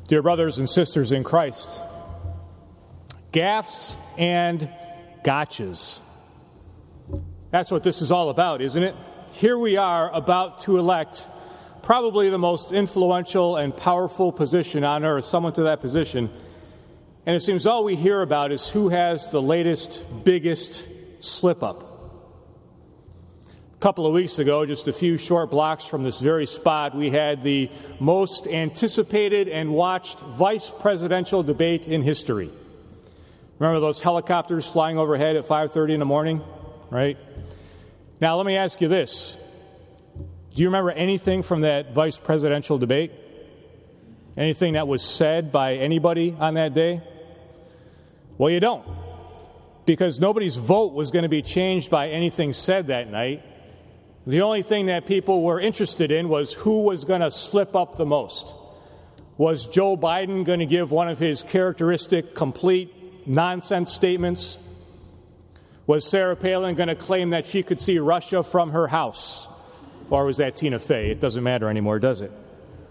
Dear brothers and sisters in Christ, gaffes and gotchas. That's what this is all about, isn't it? Here we are about to elect probably the most influential and powerful position on earth, someone to that position, and it seems all we hear about is who has the latest, biggest slip-up. A couple of weeks ago, just a few short blocks from this very spot, we had the most anticipated and watched vice presidential debate in history. Remember those helicopters flying overhead at 5:30 in the morning, right? Now, let me ask you this. Do you remember anything from that vice presidential debate? Anything that was said by anybody on that day? Well, you don't, because nobody's vote was going to be changed by anything said that night. The only thing that people were interested in was who was going to slip up the most. Was Joe Biden going to give one of his characteristic, complete nonsense statements? Was Sarah Palin going to claim that she could see Russia from her house? Or was that Tina Fey? It doesn't matter anymore, does it?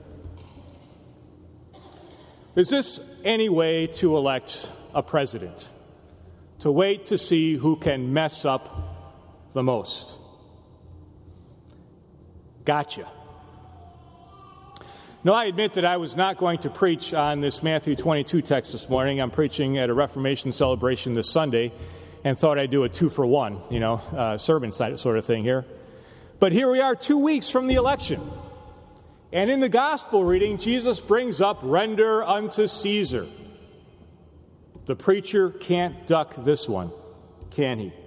Is this any way to elect a president? To wait to see who can mess up the most? Gotcha. No, I admit that I was not going to preach on this Matthew 22 text this morning. I'm preaching at a Reformation celebration this Sunday and thought I'd do a 2-for-1, sermon sort of thing here. But here we are 2 weeks from the election. And in the gospel reading, Jesus brings up, "Render unto Caesar." The preacher can't duck this one, can he?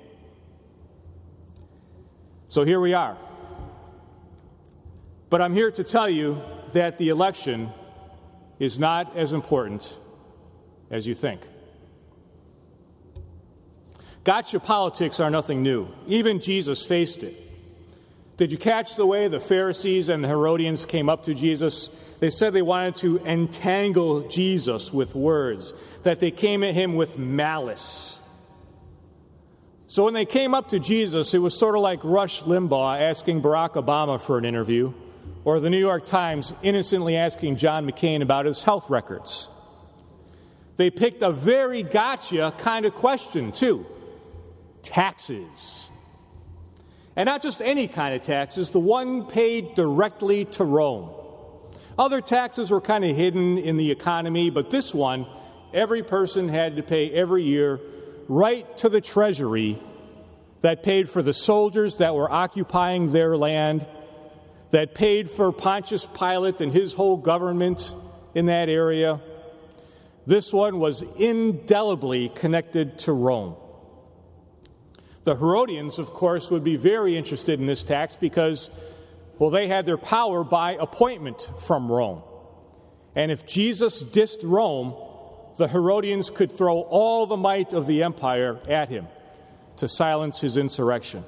So here we are. But I'm here to tell you that the election is not as important as you think. Gotcha politics are nothing new. Even Jesus faced it. Did you catch the way the Pharisees and the Herodians came up to Jesus? They said they wanted to entangle Jesus with words, that they came at him with malice. So when they came up to Jesus, it was sort of like Rush Limbaugh asking Barack Obama for an interview, or the New York Times innocently asking John McCain about his health records. They picked a very gotcha kind of question, too. Taxes. And not just any kind of taxes, the one paid directly to Rome. Other taxes were kind of hidden in the economy, but this one, every person had to pay every year right to the treasury that paid for the soldiers that were occupying their land, that paid for Pontius Pilate and his whole government in that area. This one was indelibly connected to Rome. The Herodians, of course, would be very interested in this tax because, well, they had their power by appointment from Rome. And if Jesus dissed Rome, the Herodians could throw all the might of the empire at him to silence his insurrection.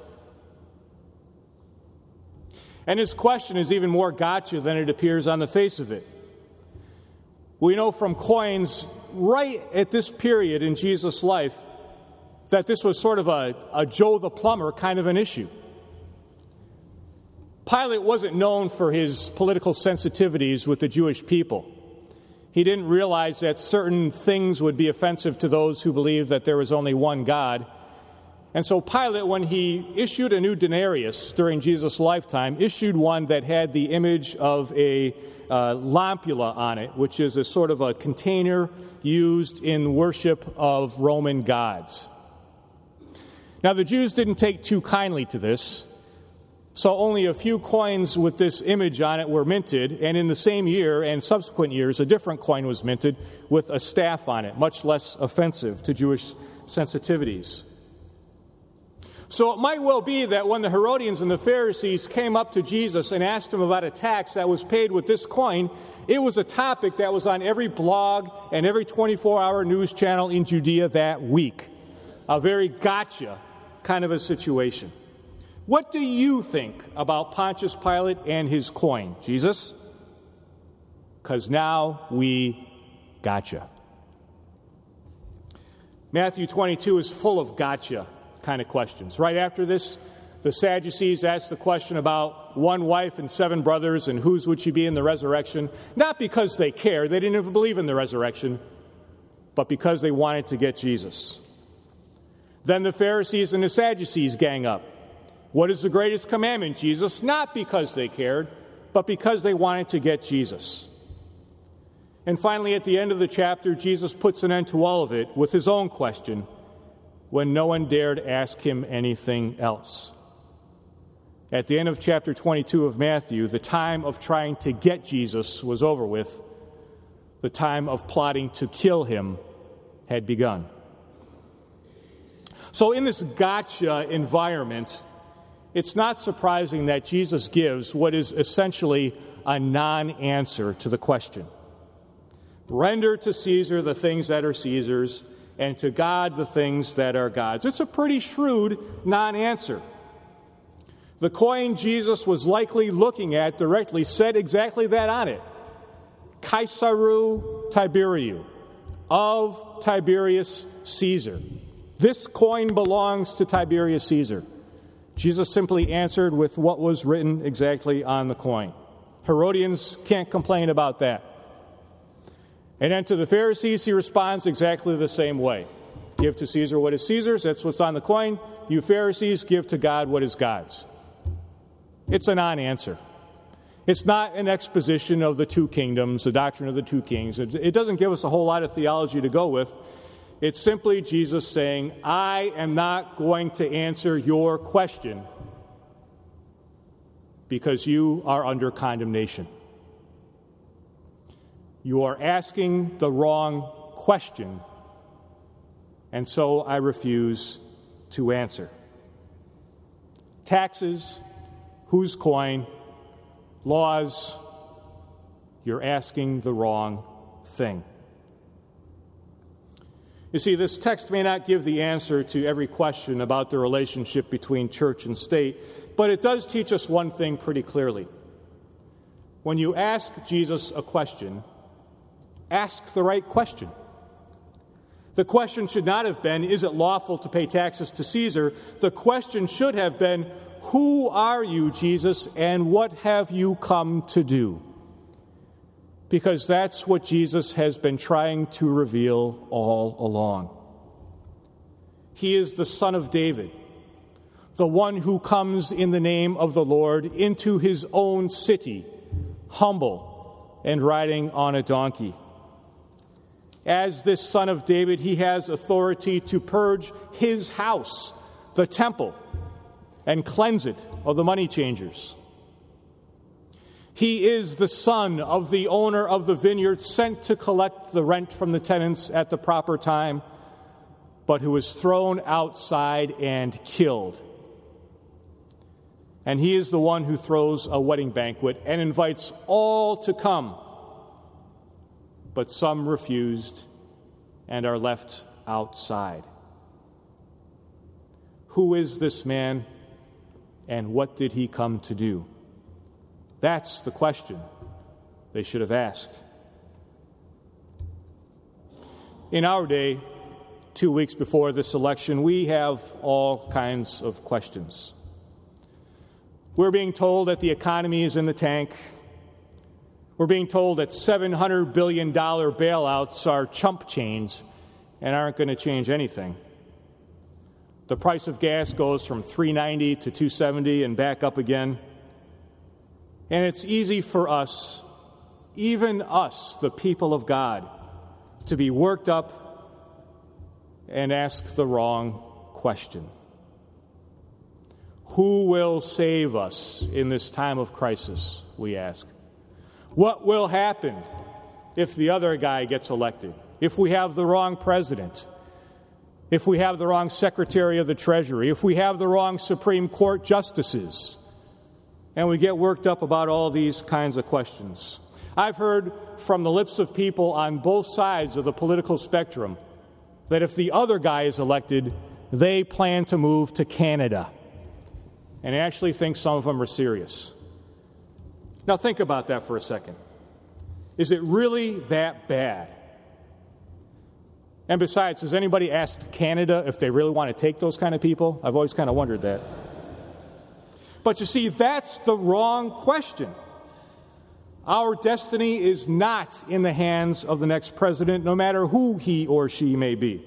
And his question is even more gotcha than it appears on the face of it. We know from coins right at this period in Jesus' life that this was sort of a Joe the Plumber kind of an issue. Pilate wasn't known for his political sensitivities with the Jewish people. He didn't realize that certain things would be offensive to those who believed that there was only one God. And so Pilate, when he issued a new denarius during Jesus' lifetime, issued one that had the image of a lampula on it, which is a sort of a container used in worship of Roman gods. Now, the Jews didn't take too kindly to this, so only a few coins with this image on it were minted, and in the same year and subsequent years, a different coin was minted with a staff on it, much less offensive to Jewish sensitivities. So it might well be that when the Herodians and the Pharisees came up to Jesus and asked him about a tax that was paid with this coin, it was a topic that was on every blog and every 24-hour news channel in Judea that week. A very gotcha kind of a situation. What do you think about Pontius Pilate and his coin, Jesus? Because now we gotcha. Matthew 22 is full of gotcha kind of questions. Right after this, The Sadducees asked the question about one wife and 7 brothers and whose would she be in the resurrection, not because they cared, they didn't even believe in the resurrection, but because they wanted to get Jesus. Then the Pharisees and the Sadducees gang up. What is the greatest commandment, Jesus? Not because they cared, but because they wanted to get Jesus. And finally, at the end of the chapter, Jesus puts an end to all of it with his own question when no one dared ask him anything else. At the end of chapter 22 of Matthew, the time of trying to get Jesus was over with. The time of plotting to kill him had begun. So in this gotcha environment, it's not surprising that Jesus gives what is essentially a non-answer to the question. Render to Caesar the things that are Caesar's, and to God the things that are God's. It's a pretty shrewd non-answer. The coin Jesus was likely looking at directly said exactly that on it. Caesareu Tiberiu, of Tiberius Caesar. This coin belongs to Tiberius Caesar. Jesus simply answered with what was written exactly on the coin. Herodians can't complain about that. And then to the Pharisees, he responds exactly the same way. Give to Caesar what is Caesar's, that's what's on the coin. You Pharisees, give to God what is God's. It's a non-answer. It's not an exposition of the two kingdoms, the doctrine of the two kings. It doesn't give us a whole lot of theology to go with. It's simply Jesus saying, I am not going to answer your question because you are under condemnation. You are asking the wrong question, and so I refuse to answer. Taxes, whose coin, laws, you're asking the wrong thing. You see, this text may not give the answer to every question about the relationship between church and state, but it does teach us one thing pretty clearly. When you ask Jesus a question, ask the right question. The question should not have been, is it lawful to pay taxes to Caesar? The question should have been, who are you, Jesus, and what have you come to do? Because that's what Jesus has been trying to reveal all along. He is the Son of David, the one who comes in the name of the Lord into his own city, humble and riding on a donkey. As this Son of David, he has authority to purge his house, the temple, and cleanse it of the money changers. He is the son of the owner of the vineyard sent to collect the rent from the tenants at the proper time, but who was thrown outside and killed. And he is the one who throws a wedding banquet and invites all to come. But some refused and are left outside. Who is this man, and what did he come to do? That's the question they should have asked. In our day, 2 weeks before this election, we have all kinds of questions. We're being told that the economy is in the tank. We're being told that $700 billion bailouts are chump change and aren't going to change anything. The price of gas goes from $3.90 to $2.70 and back up again. And it's easy for us, even us, the people of God, to be worked up and ask the wrong question. Who will save us in this time of crisis, we ask? What will happen if the other guy gets elected? If we have the wrong president? If we have the wrong Secretary of the Treasury? If we have the wrong Supreme Court justices? And we get worked up about all these kinds of questions. I've heard from the lips of people on both sides of the political spectrum that if the other guy is elected, they plan to move to Canada. And I actually think some of them are serious. Now think about that for a second. Is it really that bad? And besides, has anybody asked Canada if they really want to take those kind of people? I've always kind of wondered that. But you see, that's the wrong question. Our destiny is not in the hands of the next president, no matter who he or she may be.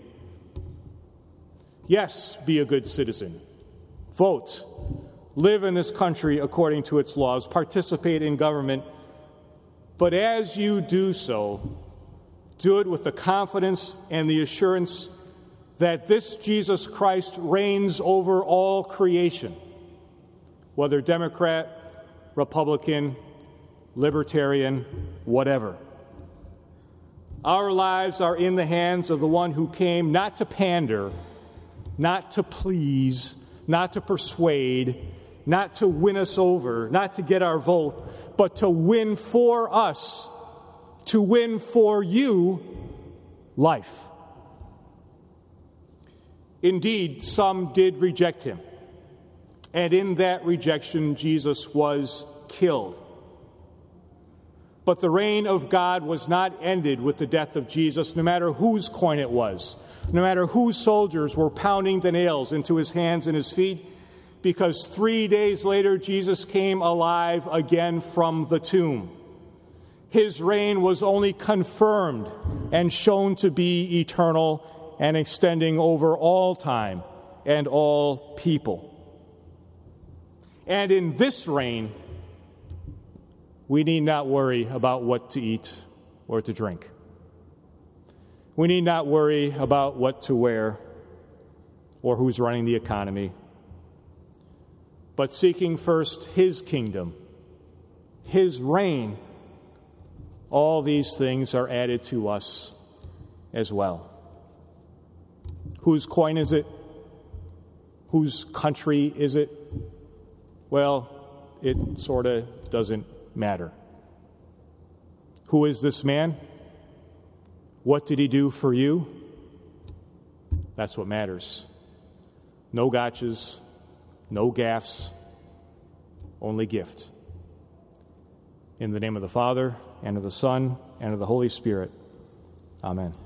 Yes, be a good citizen. Vote. Live in this country according to its laws. Participate in government. But as you do so, do it with the confidence and the assurance that this Jesus Christ reigns over all creation, whether Democrat, Republican, Libertarian, whatever. Our lives are in the hands of the one who came not to pander, not to please, not to persuade, not to win us over, not to get our vote, but to win for us, to win for you life. Indeed, some did reject him, and in that rejection, Jesus was killed. But the reign of God was not ended with the death of Jesus, no matter whose coin it was, no matter whose soldiers were pounding the nails into his hands and his feet, because 3 days later, Jesus came alive again from the tomb. His reign was only confirmed and shown to be eternal and extending over all time and all people. And in this reign, we need not worry about what to eat or to drink. We need not worry about what to wear or who's running the economy. But seeking first his kingdom, his reign, all these things are added to us as well. Whose coin is it? Whose country is it? Well, it sort of doesn't matter. Who is this man? What did he do for you? That's what matters. No gotchas, no gaffes, only gift. In the name of the Father, and of the Son, and of the Holy Spirit. Amen.